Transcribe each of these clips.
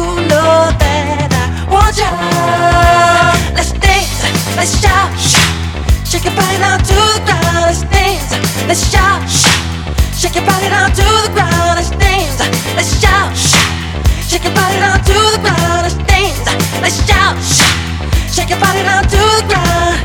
know that I want you. Let's dance, let's shout, shake your body down to the ground. Let's dance, let's shout, shake your body down to the ground. Let's dance, let's shout, shake your body down to the ground. Let's dance, let's shout, shake your body down to the ground.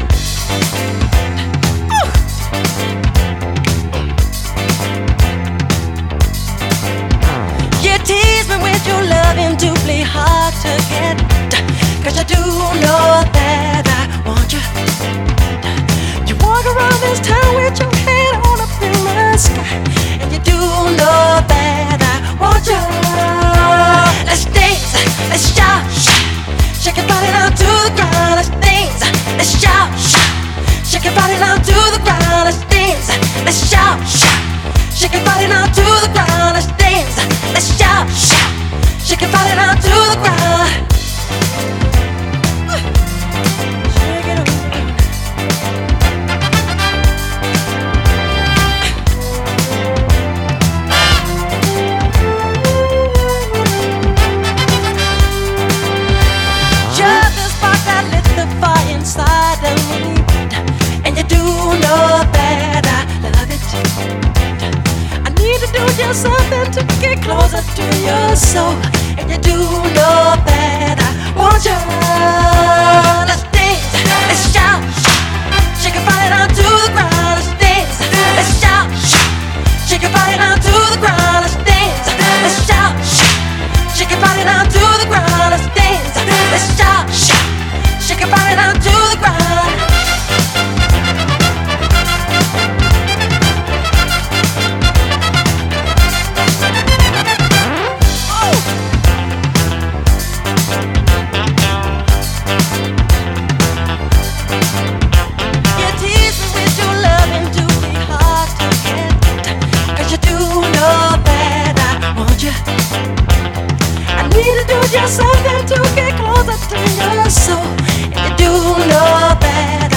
You tease me with your loving to play hard to get, 'cause I do know that I want you. You walk around this town with your head on up in the sky, and you do know that I want you. Let's dance, let's shout, shake your body down to the ground. Let's dance, let's shout, shake your body down to the ground. Let's dance, let's shout, shake your body down to the ground. Let's dance, let's shout, shake your body down to the ground. Shake it up. You're the spark that lit the fire inside of me, and you do know that I love it. I need to do just something to get closer to your soul, and you do know that I want you. Let's dance, let's shout, shake your body down to the ground. Let's dance, let's shout, shake your body down to the ground. Let's dance, let's shout, shake your body down to the ground. Let's dance, let's shout, shake your body down to the ground. You tease me with your loving to be hard to get, 'cause you do know that I want you. I need to do just something to get closer to your soul, and you do know that